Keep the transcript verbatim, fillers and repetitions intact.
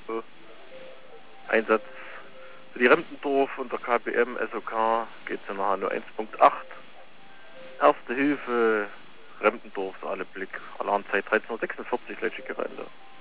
So. Einsatz für die Rempendorf und der K B M S O K geht es nach Hanau eins Punkt acht. Erste Hilfe, Rempendorf, Saaleblick, Alarmzeit dreizehn Uhr sechsundvierzig, gleiche Gelände.